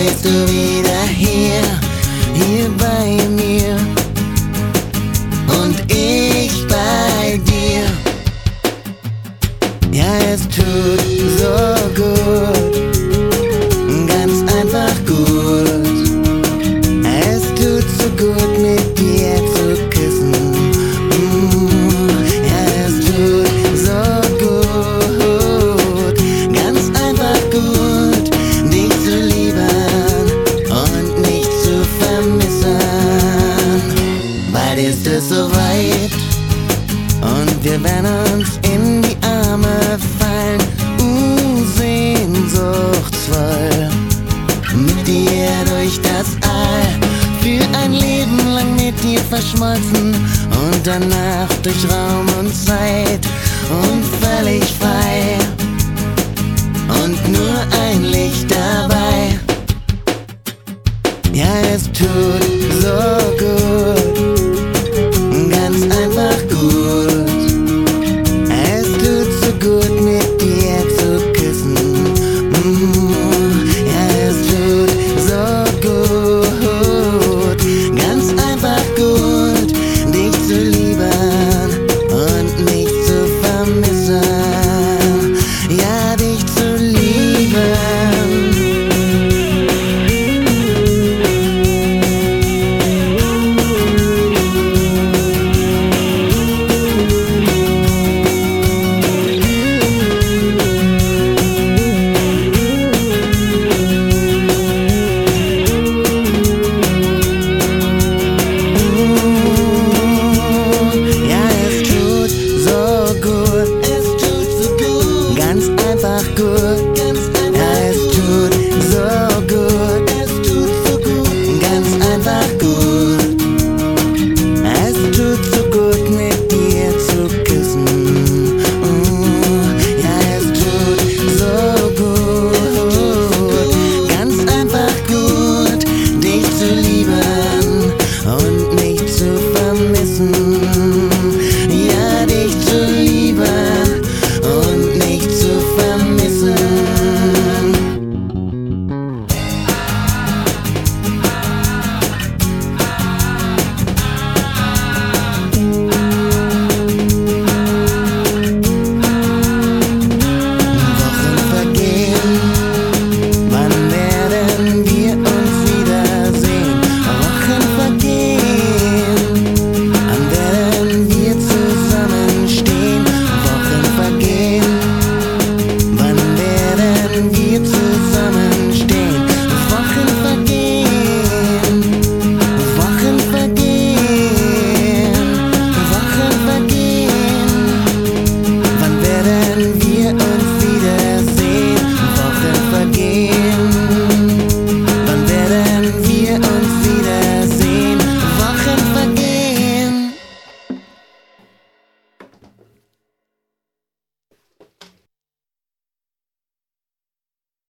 bist du wieder hier bei mir und ich bei dir. Ja, es tut so gut, ganz einfach gut. Es tut so gut, mit dir zu küssen. Ja, es tut so gut, ganz einfach gut, dich zu lieben und nicht zu vermissen. Bald ist es soweit und wir werden uns in die Arme fallen, sehnsuchtsvoll, mit dir durch das All, für ein Leben lang mit dir verschmolzen und danach durch Raum und Zeit und völlig frei und nur ein Licht dabei. Ja, es tut